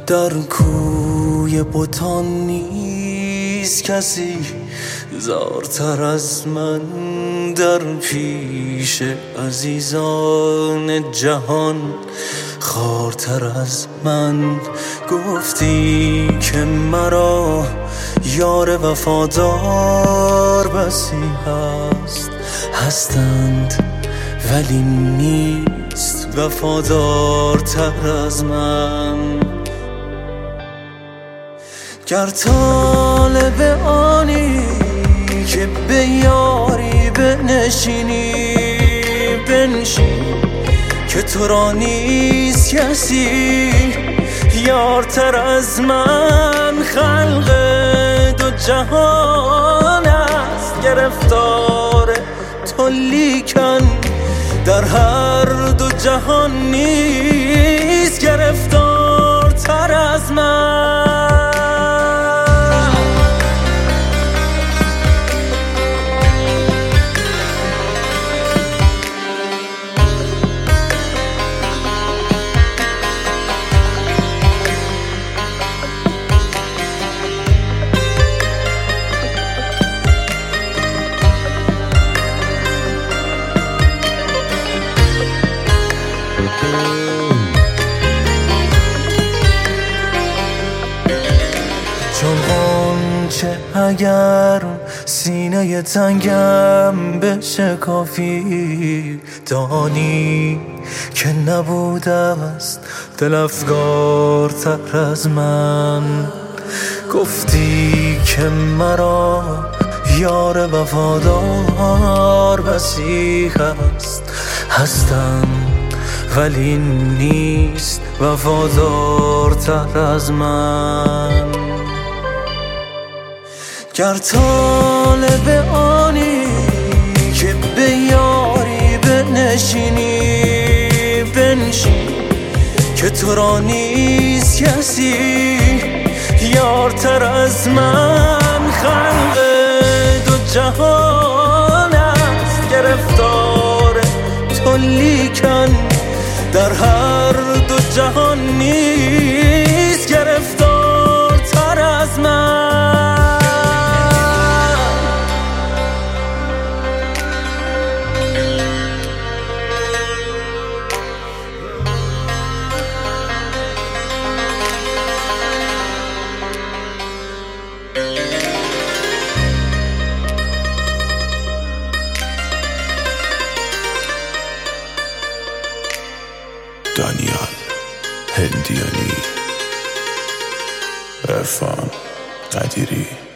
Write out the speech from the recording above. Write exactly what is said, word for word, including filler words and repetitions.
در کوی بتان نیست کسی زارتر از من، در پیش عزیزان جهان خوارتر از من. گفتی که مرا یار وفادار بسی هست، هستند ولی نیست وفادارتر از من. گر طالب آنی که به یاری بنشینی، بنشین که تو را نیست کسی یارتر از من. خلق دو جهان است گرفتار تو، لیکن در هر دو جهان نیست گرفتارتر از من. چون غنچه اگر سینه تنگم بشکافی، دانی که نبوده است دل افگارتر از من. گفتی که مرا یار وفادار بسی هست، هستم ولی نیست وفادارتر از من. گر طالب آنی که به یاری بنشینی، بنشین که تو را نیست کسی یارتر از من. خلق دو جهان است گرفتار تو، لیکن در هر دو جهان نیست گرفتارتر از من. دانیال هندیانی، عرفان قدیری.